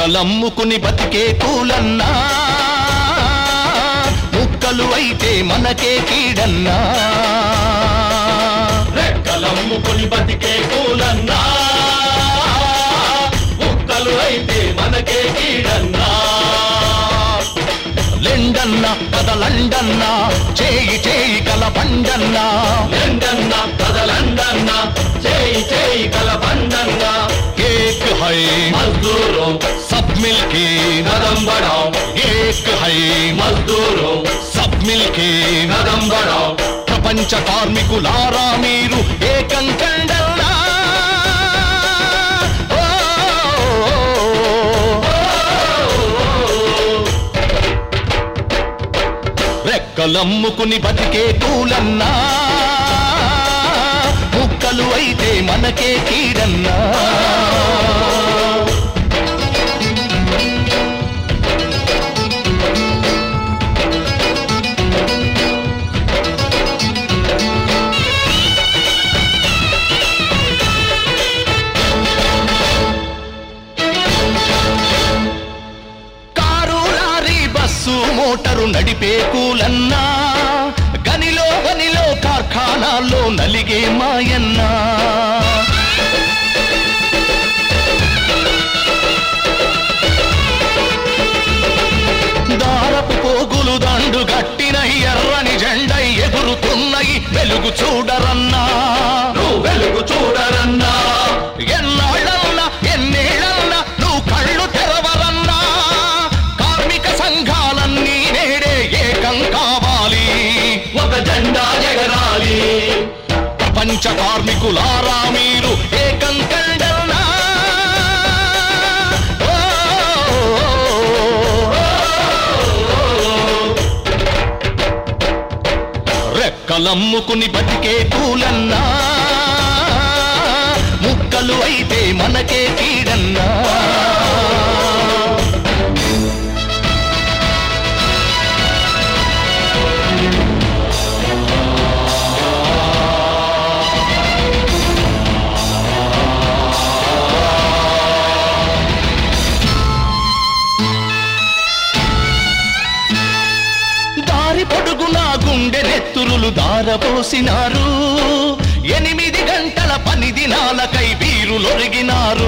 రెక్కలమ్ముకుని బతికే కూలన్నా, ముక్కలు అయితే మనకే కీడన్నా. రెక్కలమ్ముకుని బతికే కూలన్నా, ముక్కలు అయితే మనకే కీడన్నా. లెండన్నా కదలండన్నా, చేయి చేయి కలబండన్నా. లెండన్నా కదలండన్నా, చేయి చేయి కలబండన్నా. एक है मजदूरों सब मिलके कदम बढ़ाओ, एक है मजदूरों सब मिलके कदम बढ़ाओ. ప్రపంచ కార్మికులారా మీరు ఏకం కండన్నా. రెక్కలమ్ముకుని బతికే కూలన్నా, ముక్కలు అయితే మనకే కీడన్నా. కారు లారీ బస్సు మోటారు నడిపే కూలన్నా, గనిలో గనిలో కార్ఖానాల్లో నలిగే మాయన్నా. దారపు పోగులు దండు గట్టిన ఎర్రని జెండై ఎగురుతున్నయి వెలుగు చూడరన్నా. నువ్వు వెలుగు చూడరన్నా, ఎన్నాళ్ళన్నా ఎన్నేళ్ళన్నా నువ్వు కళ్ళు తెరవరన్నా. కార్మిక సంఘాలన్నీ నేడే ఏకం కావాలి, ఒక జెండా ఎగరాలి. ప్రపంచ కార్మికులారా మీరు ఏకం కండన్నా. రెక్కలమ్ముకుని బతికే కూలన్నా, ముక్కలు అయితే మనకే కీడన్నా. దారి పొడుగునా గుండె నెత్తురులు దారపోసినారు, 8 గంటల పని దినాలకై వీరులొరిగినారు.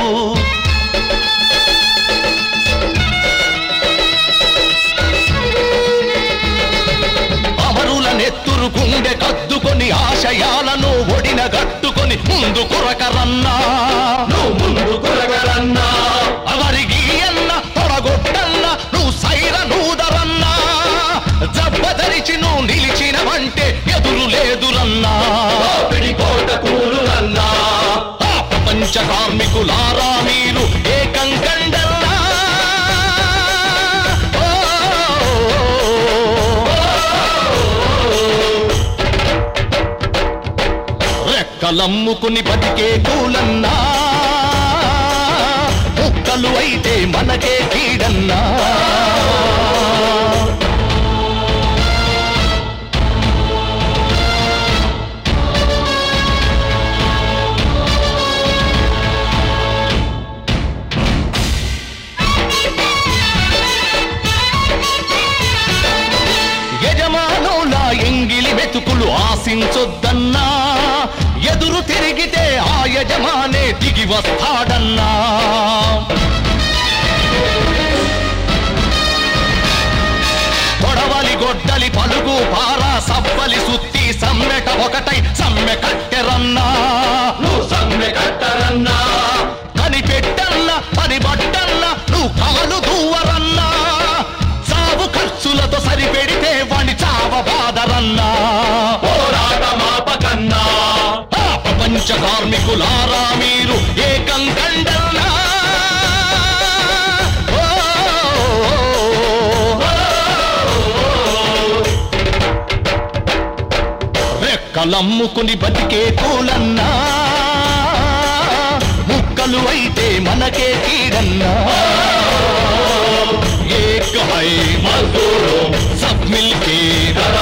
అమరుల నెత్తురు గుండె కద్దుకొని ఆశయాలను ఒడిన గట్టుకొని ముందు కొరకరన్నా. నువ్వు ముందు కొరగరన్నా, అవరికి అన్న తొడగొట్టన్నా, నువ్వు సైర నూదరన్నా. జబ్బదరిచి నువ్వు నిలిచినవంటే ఎదురు లేదురన్నా. పిడి కోట కూలురన్నా. ప్రపంచ కార్మికులారా మీరు ఏకం కండన్నా. రెక్కలమ్ముకుని బతికే కూలన్నా, ముక్కలు అయితే మనకే కీడన్నా. యజమానుల ఎంగిలి వెతుకులు ఆశించొద్దన్నా, ఎదురు తిరిగితే ఆ యజమానే దిగి వస్తాడన్నా. కొడవలి గొడ్డలి పలుగు పారా సబ్బలి సుత్తి సమ్మెట ఒకటై సమ్మె కట్టెరన్నా. నువ్వు సమ్మె కట్టరన్నా, కనిపెట్టన్నా పని బట్టన్నా, నువ్వు కాలు దూవరన్నా. సాగు ఖర్చులతో సరిపెడితే వాణ్ణి చావ బాదరన్నా. పోరాటమాపకన్నా. ప్రపంచ కార్మికులారా మీరు ఏకం కండన్నా. రెక్కలమ్ముకుని బతికే కూలన్నా, ముక్కలు అయితే మనకే కీడన్నా. एक है मजदूरों सब मिलके